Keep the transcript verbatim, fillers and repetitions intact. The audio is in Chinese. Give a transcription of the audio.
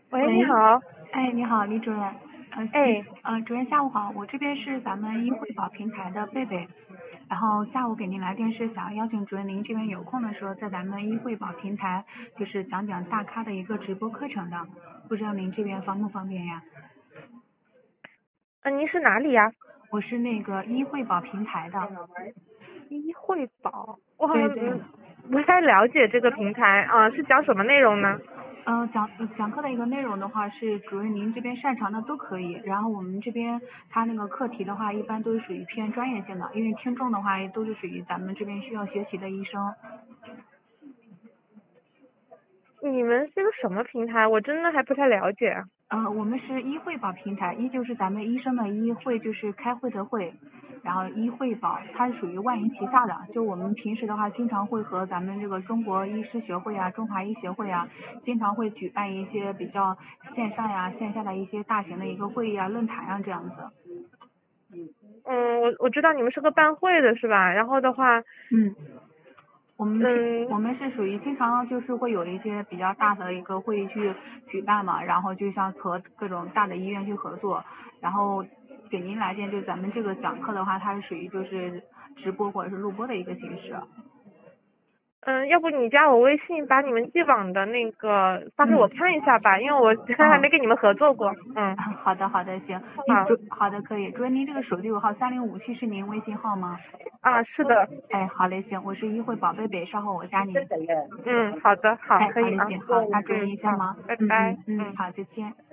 喂，你喂， 好。 哎，你好，李主任。呃， 哎， 呃，主任下午好，我这边是咱们医惠保平台的贝贝，然后下午给您来电是想邀请主任您这边有空的时候，在咱们医惠保平台就是讲讲大咖的一个直播课程的，不知道您这边方不方便呀？ 呃，您是哪里呀？ 我是那个医惠保平台的。 医惠保，我好像对对。 嗯不太了解这个平台啊，是讲什么内容呢？ 呃，讲呃讲课的一个内容的话是主任您这边擅长的都可以，然后我们这边他那个课题的话一般都是属于偏专业性的，因为听众的话都是属于咱们这边需要学习的医生。 你们是个什么平台？我真的还不太了解。 呃，我们是医惠保平台，医就是咱们医生的医，会就是开会的会，然后医惠保它是属于万营旗下的。就我们平时的话，经常会和咱们这个中国医师学会啊、中华医协会啊，经常会举办一些比较线上呀、线下的一些大型的一个会议啊、论坛啊这样子。 嗯，我我知道你们是个办会的是吧？然后的话， 嗯。我们是， 嗯我们是属于经常就是会有一些比较大的一个会议去举办嘛，然后就像和各种大的医院去合作，然后给您来电，就咱们这个讲课的话，它是属于就是直播或者是录播的一个形式。 嗯，要不你加我微信，把你们既往的那个发给我嗯。 看一下吧，因为我还哦。 没跟你们合作过。嗯， 好的好的，行。您好主好的可以，主任您这个手机尾号三零五七是您微信号吗？ 啊，是的。 哎，好嘞，行，我是医惠宝贝贝，稍后我加您。 嗯，好的，好， 哎， 可以啊。 好嘞，行，好，那主任嗯，好， 您先忙。 拜拜。 嗯嗯嗯， 嗯。 好，再见。